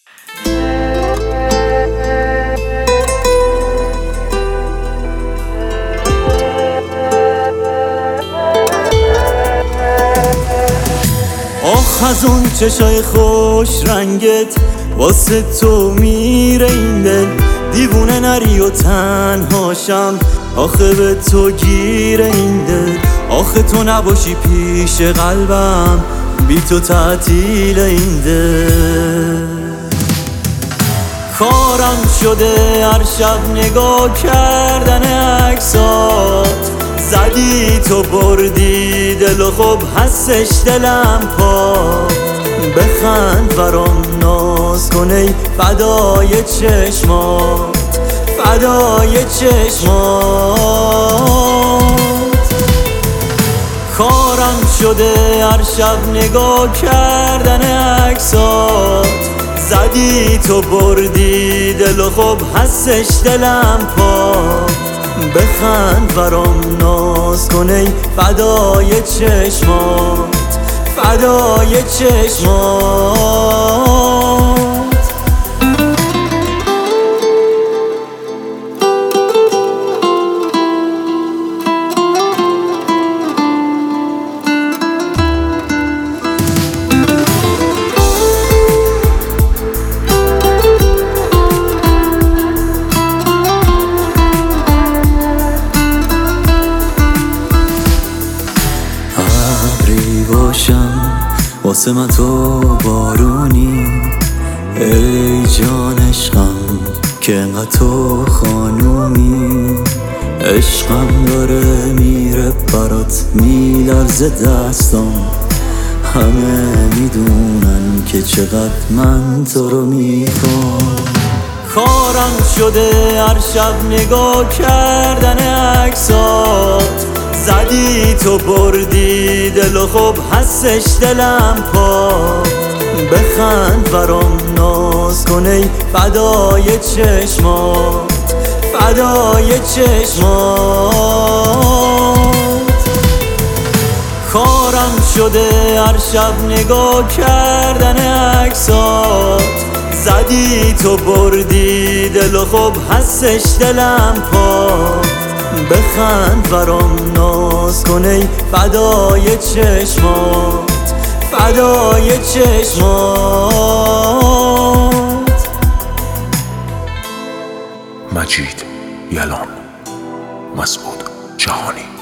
آخ از اون چشای خوش رنگت واسه تو میره این دل، دیوونه نری و تنهاشم آخه به تو گیره این دل. آخه تو نباشی پیش قلبم بی تو تعطیل این دل. کارم شده هر شب نگاه کردن عکسات، زدی تو بردی دل و خب هستش دلم پات. بخند برام ناز کن ای فدای چشمات، فدای چشمات. کارم شده هر شب نگاه کردن عکسات، زدی تو بردی دل و خب هستش دلم پات. بخند برام ناز کن ای فدای چشمات، فدای چشمات. واسه من تو بارونی ای جان عشقم که انقدر تو خانومی. عشقم داره میره برات میلرزه دستم، همه میدونن که چقدر من تو رو میخوام. کارم شده هر شب نگاه کردن عکسات، زدی تو بردی دل و خب هستش دلم پات. بخند برام ناز کن ای فدای چشمات، فدای چشمات. کارم شده هر شب نگاه کردن عکسات، زدی تو بردی دل و خب هستش دلم پات. بخند برام ناز کن ای فدای چشمات، فدای چشمات. مجید یلان، مسعود جهانی.